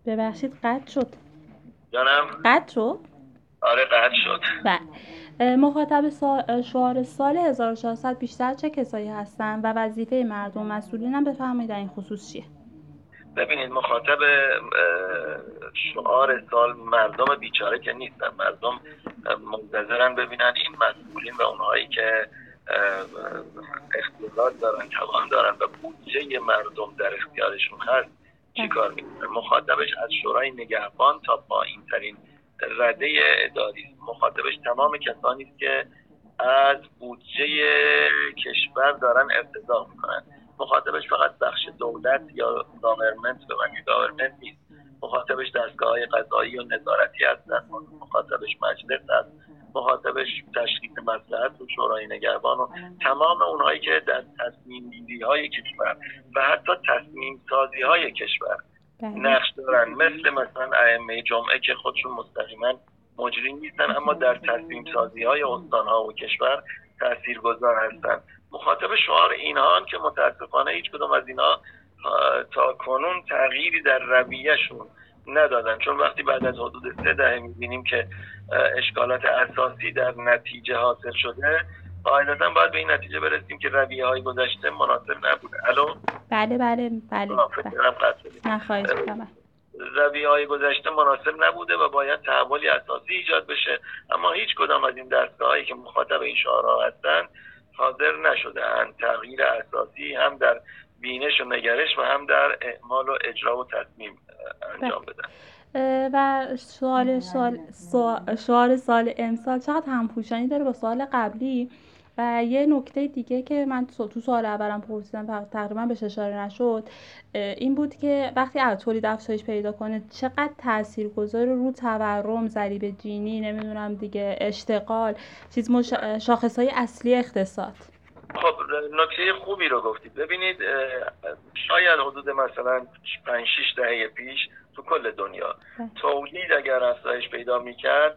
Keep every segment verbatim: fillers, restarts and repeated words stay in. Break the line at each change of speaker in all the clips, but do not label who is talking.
ببخشید قطع شد.
جانم.
قطع شد.
آره قطع شد.
بله. مخاطب سا... شعار سال هزار و چهارصد بیشتر چه کسایی هستن و وظیفه مردم مسئولین هم بفرمایید در این خصوص چیه؟
ببینید مخاطب شعار سال مردم بیچاره که نیستن. مردم منتظرن ببینن این مسئولین و اونهایی که اختیار دارن، توان دارن و بودجه مردم در اختیارشون هست چی کار میکنن. مخاطبش از شورای نگهبان تا پایین ترین رده اداری، مخاطبش تمام کسانی است که از بودجه کشور دارن ارتزاق میکنن. مخاطبش فقط بخش دولت یا گاورمنت به معنی گاورمنت نیست. مخاطبش دستگاه‌های قضایی و نظارتی هستن، مخاطبش مجلس هست، مخاطبش تشخیص مصلحت و شورای نگهبان و تمام اونهایی که در تصمیم گیری های کشور و حتی تصمیم سازی های کشور نقش دارن، مثل مثلا ائمه جمعه که خودشون مستقیما مجری نیستن اما در تصمیم سازی های استانها و کشور تاثیرگذار هستن. مخاطب شعار اینها که متاسفانه هیچ کدوم از اینا تا کنون تغییری در رویهشون ندادن، چون وقتی بعد از حدود سه دهه میبینیم که اشکالات اساسی در نتیجه حاصل شده، قاعدتا باید به این نتیجه برسیم که رویه های گذشته مناسب نبوده. الو؟
بله بله بله.
نخواهید رویه های گذشته مناسب نبوده و باید تحولی اساسی ایجاد بشه، اما هیچ کدام از این دسته هایی که مخاطب این شعارها هستن حاضر نشده‌اند تغییر اساسی هم در بینش و نگرش و هم در اعمال و اجرا و تصمیم انجام بدن.
و سوال سوال شعار سال امسال چقدر همپوشانی داره با سال قبلی. و یه نکته دیگه که من تو سوال اولم پرسیدم تقریبا بهش اشاره نشد، این بود که وقتی تولید افزایش پیدا کنه چقدر تاثیرگذار رو تورم، ضریب جینی، نمیدونم دیگه، اشتغال، چیز مش... شاخصهای اصلی اقتصاد.
خب نکته خوبی رو گفتید. ببینید شاید حدود مثلا پنج شش دهه پیش تو کل دنیا تولید اگر افزایش پیدا میکرد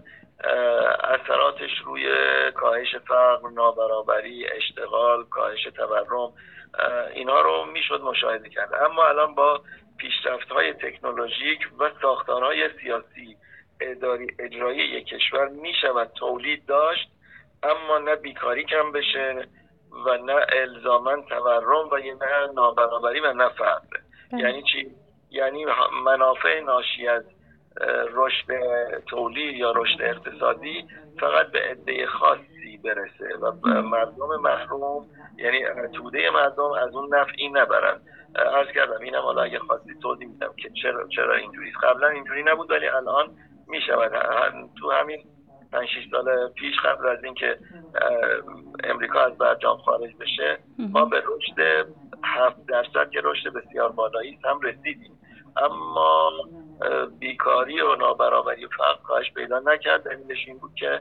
اثراتش روی کاهش فقر، نابرابری، اشتغال، کاهش تورم، اینا رو میشد مشاهده کرد. اما الان با پیشرفت‌های تکنولوژیک و ساختارهای سیاسی اداری اجرایی یک کشور میشود تولید داشت اما نه بیکاری کم بشه و نه الزاماً تورم و نه نابرابری و نه فقر. یعنی چی؟ یعنی منافع ناشی از رشد تولید یا رشد اقتصادی فقط به عده خاصی برسه و مردم محروم، یعنی توده مردم از اون نفعی نبرن. عرض کردم اینم حالا اگه خواستی توضیح میدم که چرا چرا اینجوری. قبلا اینجوری نبود ولی الان میشود. تو همین پنج شش سال پیش قبل از اینکه امریکا از برجام خارج بشه ما به رشد هفت درصد که رشد بسیار بالایی هم رسیدیم، اما بیکاری و نابرابری و فقر کاهش پیدا نکرد. دلیلش این بود که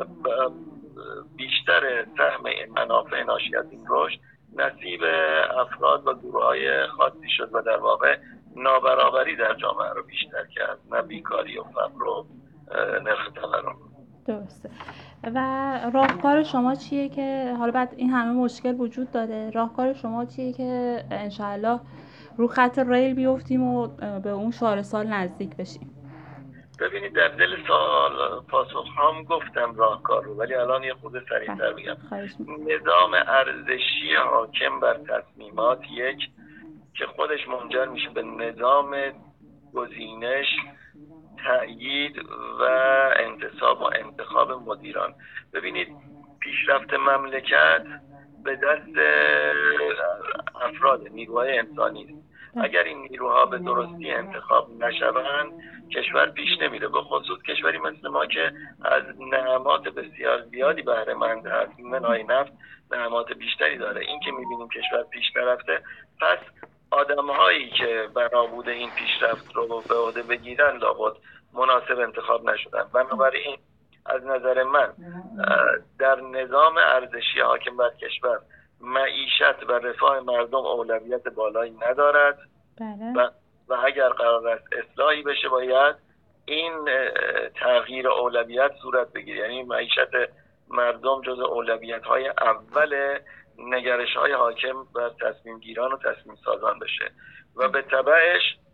بیشتر سهم منافع ناشی از این رشد نصیب افراد و گروه‌های خاصی شد و در واقع نابرابری در جامعه رو بیشتر کرد، نه بیکاری و فقر و نرخ تورم.
درسته. و راهکار شما چیه که حالا بعد این همه مشکل وجود داره، راهکار شما چیه که انشاءالله رو خط ریل بیفتیم و به اون شعار سال نزدیک بشیم؟
ببینید در دل سال پاسخ هم گفتم راهکار رو، ولی الان یه خود سریع‌تر بگم. نظام ارزشی حاکم بر تصمیمات یک که خودش منجر میشه به نظام گزینش، تأیید و انتصاب و انتخاب مدیران. ببینید پیشرفت مملکت به دست افراد، نیروهای انسانی است. اگر این نیروها به درستی انتخاب نشوند کشور پیش نمیره، به خصوص کشوری مثل ما که از نعمات بسیار زیادی بهره مند هست. منهای نفت نعمات بیشتری داره. این که میبینیم کشور پیش نرفته، پس آدم‌هایی که بنا بوده این پیشرفت رو به عهده بگیرن لابد مناسب انتخاب نشدن. بنابراین از نظر من در نظام ارزشی حاکم بر کشور معیشت و رفاه مردم اولویت بالایی ندارد.
بله.
و, و اگر قرار است اصلاحی بشه باید این تغییر اولویت صورت بگیره، یعنی معیشت مردم جز اولویت‌های اول نگرش‌های حاکم بر تصمیم گیران و تصمیم سازان بشه و به تبعش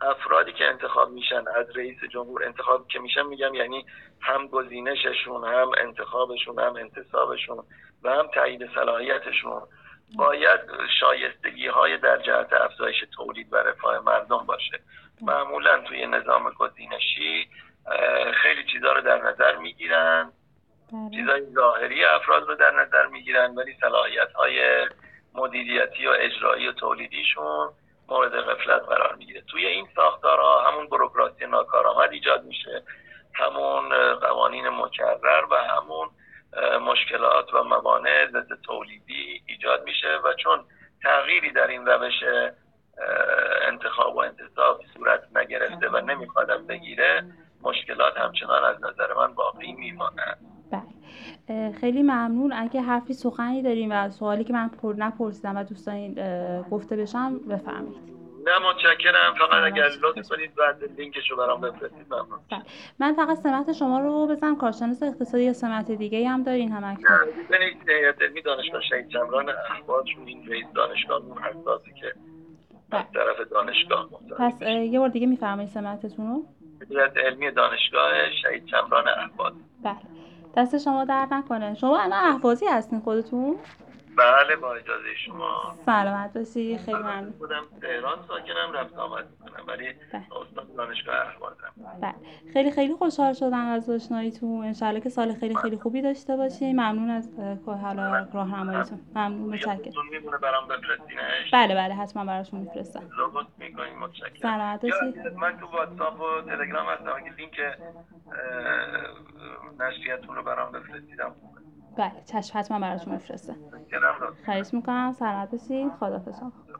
افرادی که انتخاب میشن از رئیس جمهور انتخاب که میشن، میگم یعنی هم گزینششون، هم انتخابشون، هم انتصابشون و هم تایید صلاحیتشون باید شایستگی های در جهت افزایش تولید و رفاه مردم باشه. معمولا توی نظام گزینشی خیلی چیزا رو در نظر میگیرن، چیزای ظاهری افراد رو در نظر میگیرن، ولی صلاحیت های مدیریتی و اجرایی و تولیدیشون مورد غفلت قرار میگیره. توی این ساختارها همون بوروکراسی ناکارآمد ایجاد میشه، همون قوانین مکرر و همون مشکلات و موانع ضد تولیدی ایجاد میشه و چون تغییری در این روش انتخاب و انتصاب صورت نگرفته و نمیخواد بگیره، مشکلات همچنان از نظر من باقی میمانه.
بله، خیلی ممنون. اگه حرفی سخنی داریم و سوالی که من پر نپرسیدم و دوست دارین گفته بشم بفرمایید.
نه متشکرم، فقط اگر لطف کنید بعد لینکشو برام بفرستید ممنون.
بله. من فقط سمت شما رو بزنم کارشناس اقتصادی یا سمت دیگه هم دارین هم اکنون؟
نه ببینید هیئت علمی دانشگاه شهید چمران اهواز این رئیس دانشگاهمون حساسی که از طرف دانشگاه مختار.
پس یه بار دیگه میفرمایید سمتتون رو؟
هیئت علمی دانشگاه شهید چمران اهواز.
بله. دست شما درد نکنه. شما الان اهوازی هستین خودتون؟
بله با اجازه شما.
سلامت باشی. خیلی ممنون.
خودم تهران ساکنم، رفت آمد میکنم ولی استاد دانشگاه اهوازم.
بله. خیلی خیلی خوشحال شدم از آشناییتون. ان شاءالله که سال خیلی خیلی خوبی داشته باشی. ممنون از حالا راهنماییتون. ممنون، متشکرم.
میمونه برام بفرستینش؟
بله بله حتما براتون میفرستم.
لطف میکنید، متشکرم.
سلامت باشی.
من تو واتساپ و تلگرام هستم، اگه لینک نشریه‌تون رو برام بفرستیدم.
بله چشم، حتما براتون میفرستم. خواهش میکنم. سلامت باشید. خداحافظ.